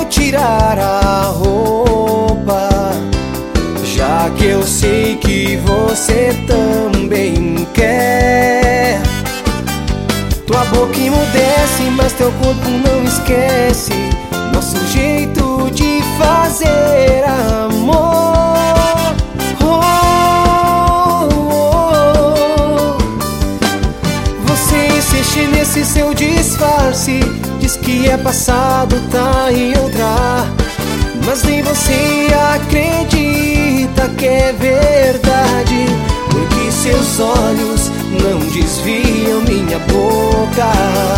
tirar a roupa, já que eu sei que você também quer. Tua boca emudece, mas teu corpo não esquece nosso jeito de fazer amor. Você insiste nesse seu disfarce, diz que é passado, tá em outra, mas nem você acredita que é verdade, porque seus olhos não desviam minha boca.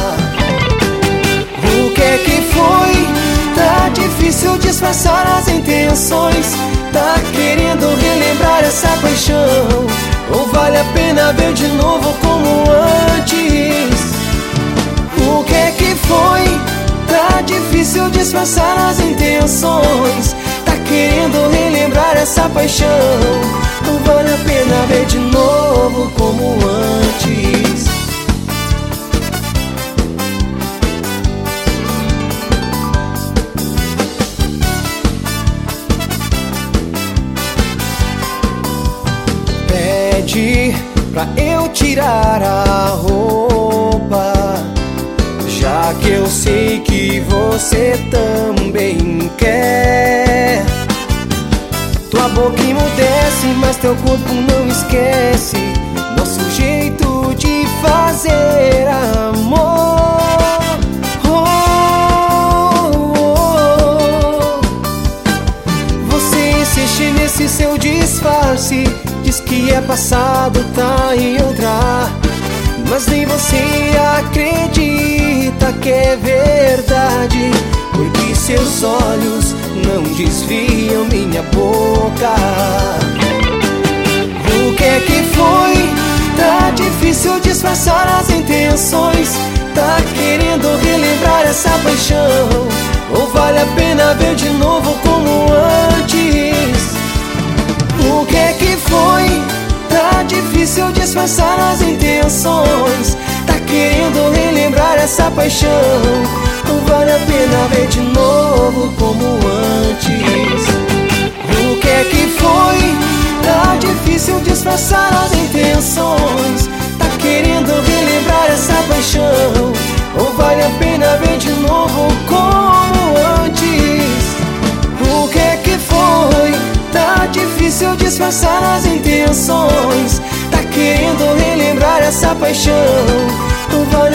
O que é que foi? Tá difícil disfarçar as intenções. Tá querendo relembrar essa paixão, ou vale a pena ver de novo como antes? O que é que foi? Tá difícil disfarçar as intenções. Tá querendo relembrar essa paixão, ou vale a pena ver de novo como antes? Pede pra eu tirar a roupa, já que eu sei que você também quer. Tua boca emudece, mas teu corpo não esquece nosso jeito de fazer amor. Você insiste nesse seu disfarce, diz que é passado, tá em outra, mas nem você acredita que é verdade, porque seus olhos não desviam minha boca. O que é que foi? Tá difícil disfarçar as intenções. Tá querendo relembrar essa paixão, ou vale a pena ver de novo como antes? O que é que foi? Tá difícil disfarçar as intenções. Tá querendo relembrar essa paixão, ou vale a pena ver de novo como antes? O que é que foi? Tá difícil disfarçar as intenções. Tá querendo relembrar essa paixão, ou vale a pena ver de novo como antes? O que é que foi? Tá difícil disfarçar as intenções. Tá querendo relembrar essa paixão, ou vale